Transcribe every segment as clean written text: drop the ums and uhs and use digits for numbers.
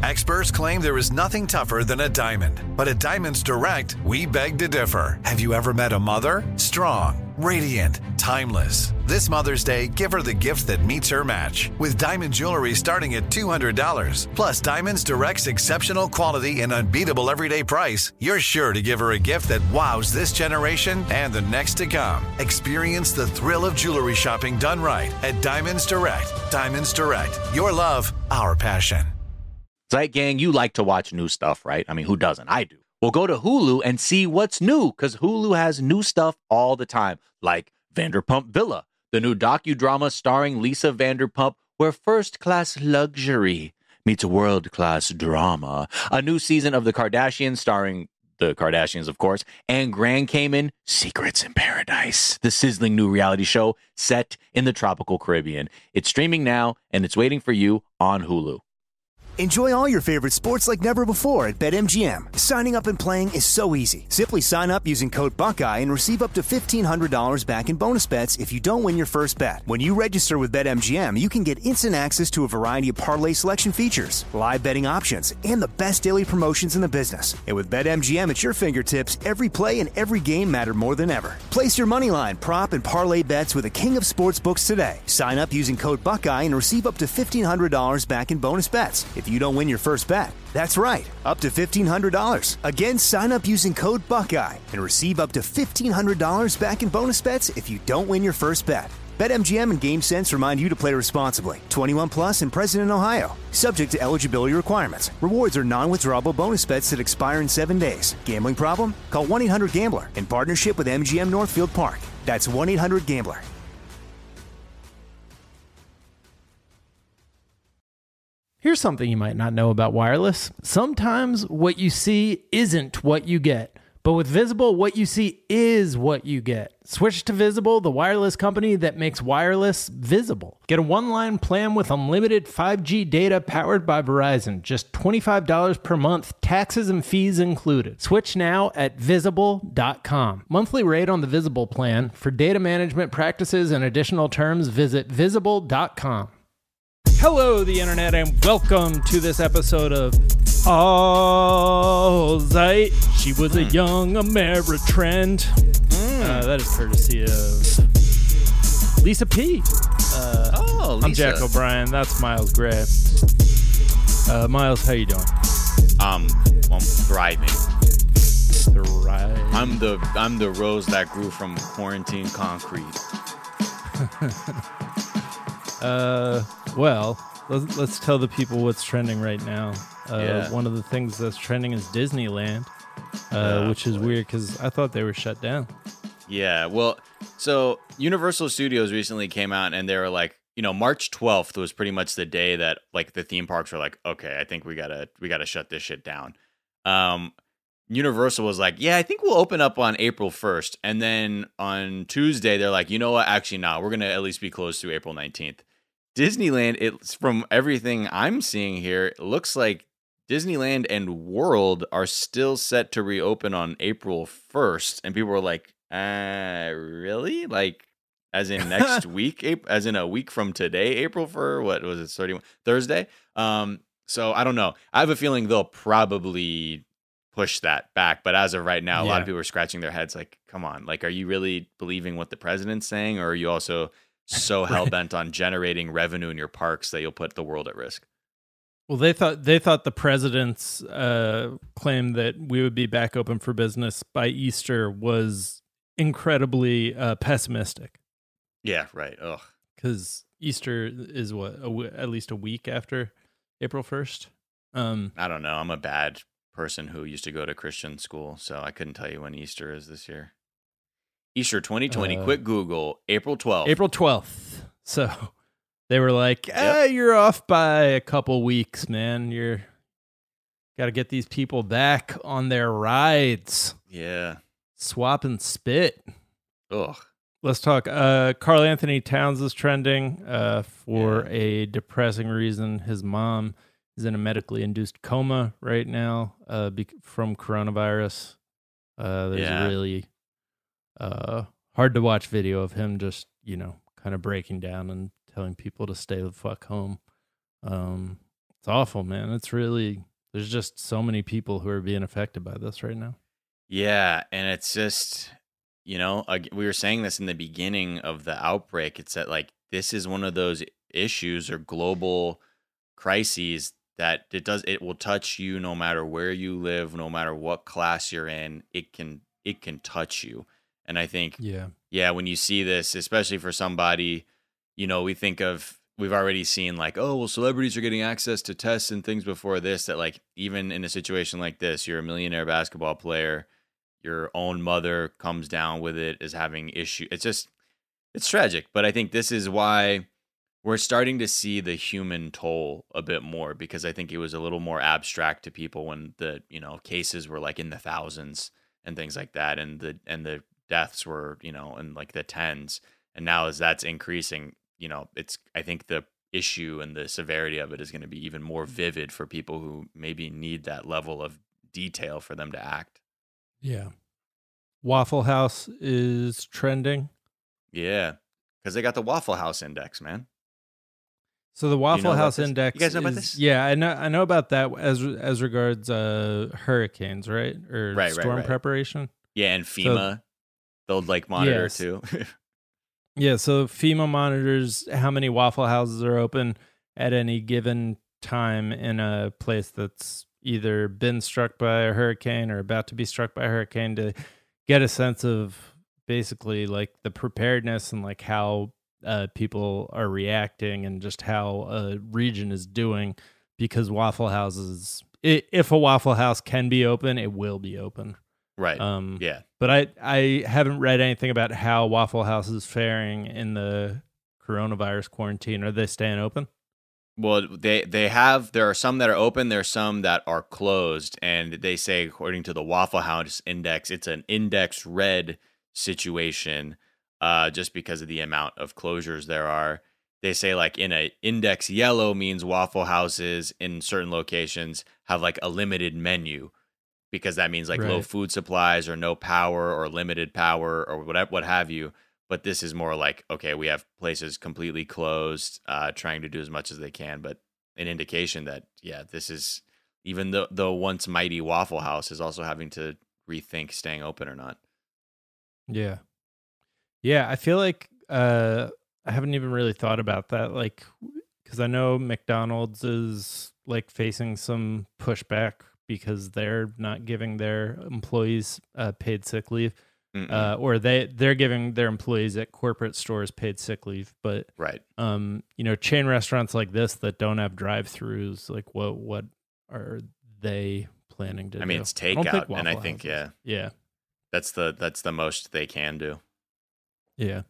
Experts claim there is nothing tougher than a diamond. But at Diamonds Direct, we beg to differ. Have you ever met a mother? Strong, radiant, timeless. This Mother's Day, give her the gift that meets her match. With diamond jewelry starting at $200. Plus Diamonds Direct's exceptional quality and unbeatable everyday price, you're sure to give her a gift that wows this generation and the next to come. Experience the thrill of jewelry shopping done right at Diamonds Direct. Diamonds Direct. Your love, our passion. Zeit Gang, you like to watch new stuff, right? I mean, who doesn't? I do. Well, go to Hulu and see what's new, because Hulu has new stuff all the time, like Vanderpump Villa, the new docudrama starring Lisa Vanderpump, where first-class luxury meets world-class drama. A new season of The Kardashians starring the Kardashians, of course, and Grand Cayman, Secrets in Paradise, the sizzling new reality show set in the tropical Caribbean. It's streaming now, and it's waiting for you on Hulu. Enjoy all your favorite sports like never before at BetMGM. Signing up and playing is so easy. Simply sign up using code Buckeye and receive up to $1,500 back in bonus bets if you don't win your first bet. When you register with BetMGM, you can get instant access to a variety of parlay selection features, live betting options, and the best daily promotions in the business. And with BetMGM at your fingertips, every play and every game matter more than ever. Place your moneyline, prop, and parlay bets with the king of sportsbooks today. Sign up using code Buckeye and receive up to $1,500 back in bonus bets if you don't win your first bet. That's right, up to $1,500. Again, sign up using code Buckeye and receive up to $1,500 back in bonus bets if you don't win your first bet. BetMGM and GameSense remind you to play responsibly. 21 plus and present in Ohio. Subject to eligibility requirements. Rewards are non-withdrawable bonus bets that expire in 7 days. Gambling problem? Call 1-800-GAMBLER in partnership with MGM Northfield Park. That's 1-800-GAMBLER. Here's something you might not know about wireless. Sometimes what you see isn't what you get. But with Visible, what you see is what you get. Switch to Visible, the wireless company that makes wireless visible. Get a one-line plan with unlimited 5G data powered by Verizon. Just $25 per month, taxes and fees included. Switch now at Visible.com. Monthly rate on the Visible plan. For data management practices and additional terms, visit Visible.com. Hello, the internet, and welcome to this episode of All Zeit. She was a young Ameritrend. That is courtesy of Lisa P. Lisa. I'm Jack O'Brien. That's Miles Gray. Miles, how you doing? I'm thriving. I'm the rose that grew from quarantine concrete. Well, let's tell the people what's trending right now. One of the things that's trending is Disneyland, which is weird because I thought they were shut down. Yeah, well, so Universal Studios recently came out and they were like, March 12th was pretty much the day that like the theme parks were like, okay, I think we gotta shut this shit down. Universal was like, yeah, I think we'll open up on April 1st. And then on Tuesday, they're like, you know what? Actually, no, we're going to at least be closed through April 19th. Disneyland, it's from everything I'm seeing here, it looks like Disneyland and World are still set to reopen on April 1st. And people were like, really? Like, as in next week? As in a week from today, April 1st? What was it, 31? Thursday? So I don't know. I have a feeling they'll probably push that back. But as of right now, a lot of people are scratching their heads like, come on, like, are you really believing what the president's saying? Or are you also so hell-bent on generating revenue in your parks that you'll put the world at risk? Well, they thought the president's claim that we would be back open for business by Easter was incredibly pessimistic. Yeah, right. Ugh. Because Easter is at least a week after April 1st. I don't know. I'm a bad person who used to go to Christian school, so I couldn't tell you when Easter is this year. Easter 2020, quick Google, April 12th. April 12th. So they were like, you're off by a couple weeks, man. You're got to get these people back on their rides. Yeah. Swap and spit. Ugh. Let's talk. Karl Anthony Towns is trending for a depressing reason. His mom is in a medically induced coma right now from coronavirus. There's a really hard to watch video of him just, kind of breaking down and telling people to stay the fuck home. It's awful, man. It's really, there's just so many people who are being affected by this right now. Yeah, and it's just, we were saying this in the beginning of the outbreak. It's that like this is one of those issues or global crises that it will touch you no matter where you live, no matter what class you're in. It can touch you. And I think when you see this, especially for somebody, we've already seen like, oh, well, celebrities are getting access to tests and things before this, that like even in a situation like this, you're a millionaire basketball player, your own mother comes down with it, is having issue. It's tragic. But I think this is why we're starting to see the human toll a bit more, because I think it was a little more abstract to people when the, cases were like in the thousands and things like that. And the deaths were, in like the tens. And now as that's increasing, I think the issue and the severity of it is going to be even more vivid for people who maybe need that level of detail for them to act. Yeah. Waffle House is trending. Yeah. Because they got the Waffle House Index, man. So the Waffle House Index. You guys know about this? Yeah, I know about that as regards hurricanes, right? Or storm preparation. Yeah, and FEMA, they'll like monitor too. Yeah, so FEMA monitors how many Waffle Houses are open at any given time in a place that's either been struck by a hurricane or about to be struck by a hurricane, to get a sense of basically like the preparedness and like how people are reacting and just how a region is doing. Because Waffle Houses, if a Waffle House can be open, it will be open. Right. Yeah. But I haven't read anything about how Waffle House is faring in the coronavirus quarantine. Are they staying open? Well, there are some that are open, there are some that are closed, and they say according to the Waffle House Index, it's an index red situation, just because of the amount of closures there are. They say like in a index yellow means Waffle Houses in certain locations have like a limited menu, because that means like low food supplies or no power or limited power or what have you. But this is more like, okay, we have places completely closed, trying to do as much as they can, but an indication that, this is, even the once mighty Waffle House is also having to rethink staying open or not. Yeah. Yeah, I feel like I haven't even really thought about that, like, because I know McDonald's is like facing some pushback because they're not giving their employees paid sick leave. Or they're giving their employees at corporate stores paid sick leave, but chain restaurants like this that don't have drive-throughs, like what are they planning to do? I mean, it's takeout, and I think that's the most they can do. Yeah.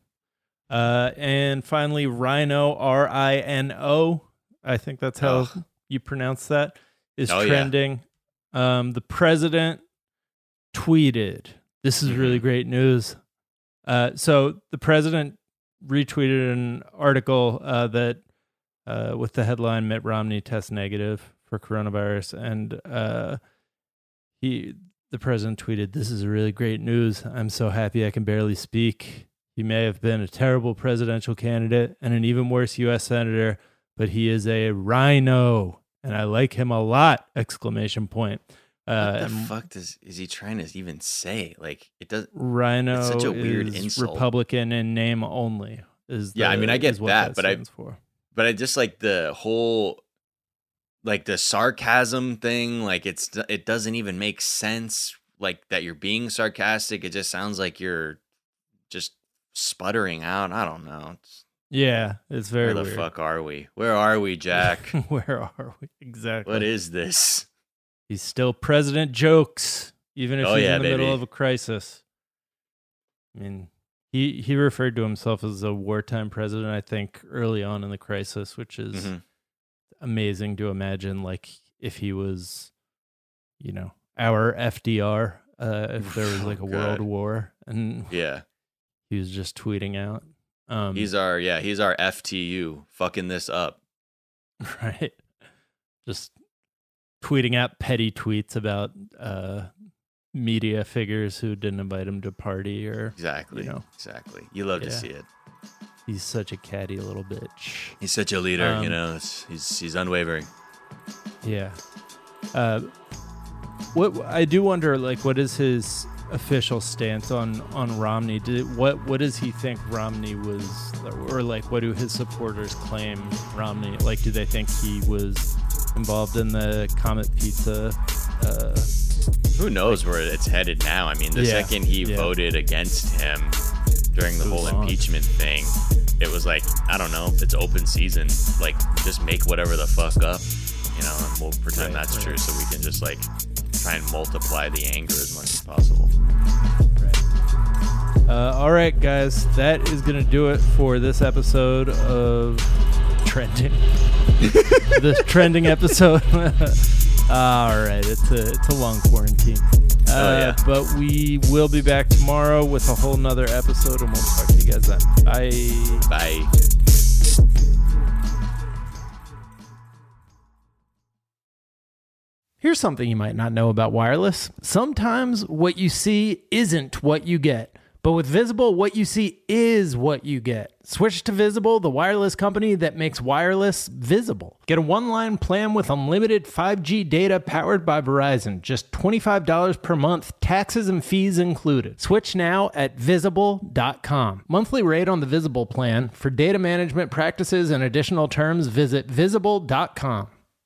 And finally, Rhino, RINO, I think that's how you pronounce that, is trending. The president tweeted. This is really great news. So the president retweeted an article that with the headline, Mitt Romney tests negative for coronavirus. And the president tweeted, "This is really great news. I'm so happy I can barely speak. He may have been a terrible presidential candidate and an even worse U.S. senator, but he is a rhino, and I like him a lot!" Exclamation point. What the fuck is he trying to even say? Like, it does. Rhino it's such a weird is insult. Republican in name only. I mean, I get that, but I just like the whole, like the sarcasm thing. Like it doesn't even make sense. Like that you're being sarcastic. It just sounds like you're just sputtering out. I don't know. It's very weird. Where the fuck are we? Where are we, Jack? Where are we? Exactly. What is this? He's still President Jokes, even if he's in the middle of a crisis. I mean, he referred to himself as a wartime president, I think, early on in the crisis, which is amazing to imagine. Like if he was, our FDR, if there was like a world war, and he was just tweeting out. He's our FTU, fucking this up, right? Just tweeting out petty tweets about media figures who didn't invite him to party or exactly. You love to see it. He's such a catty little bitch. He's such a leader, he's unwavering. Yeah. What I do wonder, like, what is his official stance on Romney? What does he think Romney was, or like, what do his supporters claim Romney? Like, do they think he was involved in the Comet Pizza? Who knows where it's headed now? I mean, the second he voted against him during the whole impeachment thing, it was like, I don't know, it's open season. Like, just make whatever the fuck up, you know, and we'll pretend that's true, so we can just like try and multiply the anger as much as possible. All right, guys, that is going to do it for this episode of Trending. This trending episode. All right, it's a long quarantine. But we will be back tomorrow with a whole nother episode, and we'll talk to you guys then. Bye. Bye. Here's something you might not know about wireless. Sometimes what you see isn't what you get. But with Visible, what you see is what you get. Switch to Visible, the wireless company that makes wireless visible. Get a one-line plan with unlimited 5G data powered by Verizon. Just $25 per month, taxes and fees included. Switch now at Visible.com. Monthly rate on the Visible plan. For data management practices and additional terms, visit Visible.com.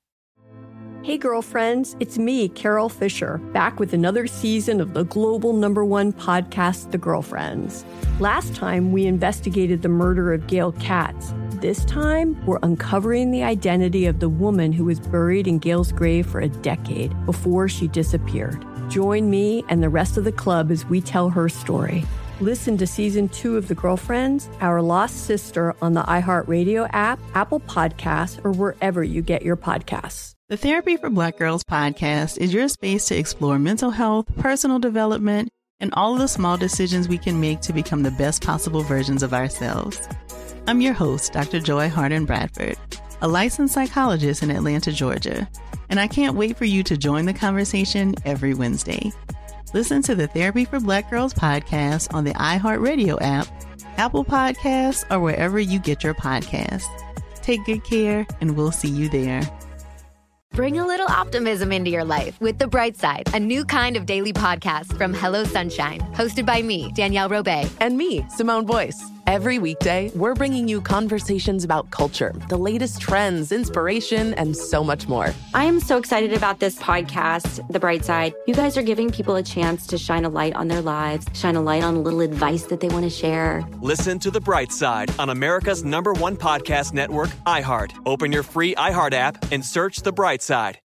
Hey girlfriends, it's me, Carol Fisher, back with another season of the global #1 podcast, The Girlfriends. Last time, we investigated the murder of Gail Katz. This time, we're uncovering the identity of the woman who was buried in Gail's grave for a decade before she disappeared. Join me and the rest of the club as we tell her story. Listen to Season 2 of The Girlfriends, Our Lost Sister on the iHeartRadio app, Apple Podcasts, or wherever you get your podcasts. The Therapy for Black Girls podcast is your space to explore mental health, personal development, and all of the small decisions we can make to become the best possible versions of ourselves. I'm your host, Dr. Joy Harden Bradford, a licensed psychologist in Atlanta, Georgia, and I can't wait for you to join the conversation every Wednesday. Listen to the Therapy for Black Girls podcast on the iHeartRadio app, Apple Podcasts, or wherever you get your podcasts. Take good care, and we'll see you there. Bring a little optimism into your life with The Bright Side, a new kind of daily podcast from Hello Sunshine, hosted by me, Danielle Robay. And me, Simone Boyce. Every weekday, we're bringing you conversations about culture, the latest trends, inspiration, and so much more. I am so excited about this podcast, The Bright Side. You guys are giving people a chance to shine a light on their lives, shine a light on a little advice that they want to share. Listen to The Bright Side on America's #1 podcast network, iHeart. Open your free iHeart app and search The Bright Side.